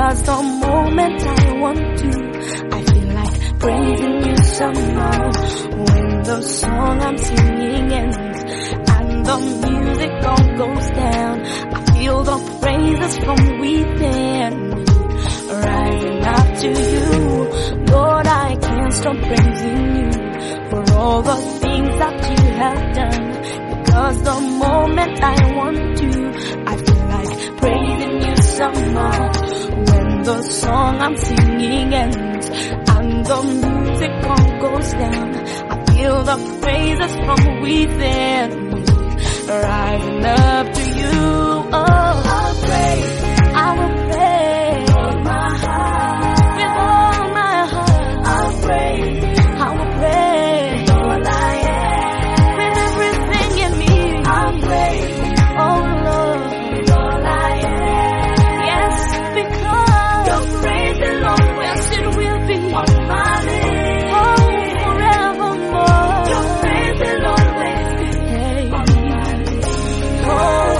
Because the moment I want to, I feel like praising you some more. When the song I'm singing ends and the music all goes down, I feel the praises from within rising up to you. Lord, I can't stop praising you for all the things that you have done. Because the moment I want to, I feel like praising you some more. When the song I'm singing ends and the music all goes down, I feel the praises from within rising up to you. Oh, I'll praise, I will praise with all my heart, with all my heart. I'll praise, I will praise with all I am, with everything in me. I'll praise, oh Lord, with all I am. Yes, because your praise will always, it will be on my lips, oh, forevermore. Your praise will always be on my lips, oh,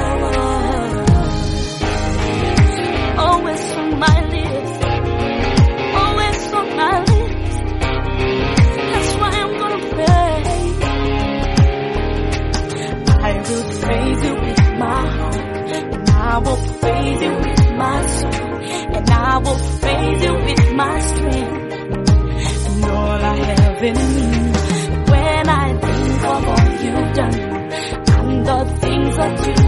always on my lips, always on my lips. That's why I'm gonna praise. I will praise you with my heart, and I will praise you with my soul, and I will praise you with my strength, and all I have in me. When I think of all you've done and the things that you